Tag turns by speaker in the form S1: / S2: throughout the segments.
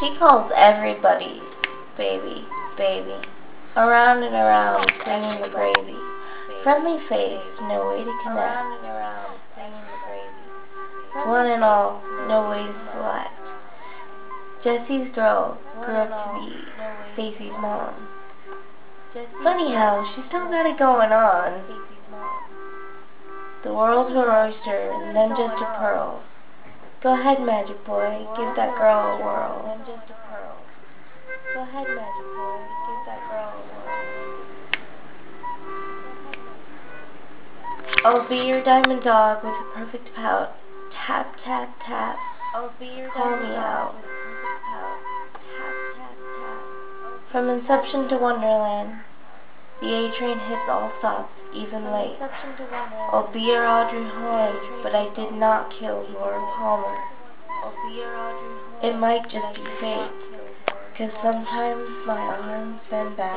S1: She calls everybody baby, baby. Around and around, singing the gravy. Friendly face, no way to connect. One and all, no way to select. Jesse's girl grew up to be Stacy's mom. Funny how she still got it going on. The world's her oyster and then just a pearl. Go ahead, magic boy, give that girl a whirl. Go ahead, magic boy, give that girl a whirl. I'll be your diamond dog with a perfect pout. Tap, tap, tap. Call me out. From inception to Wonderland, the A-train hits all stops, even late. I'll be your Audrey Horne, but I did not kill Laura Palmer. It might just be fate, 'cause sometimes my arms bend back.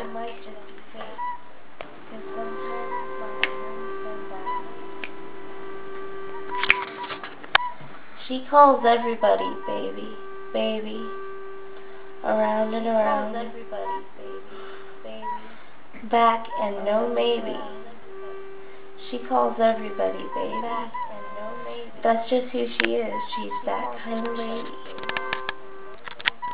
S1: She calls everybody baby, baby. Around and around. Back and no maybe. She calls everybody baby. That's just who she is. She's that kind of lady.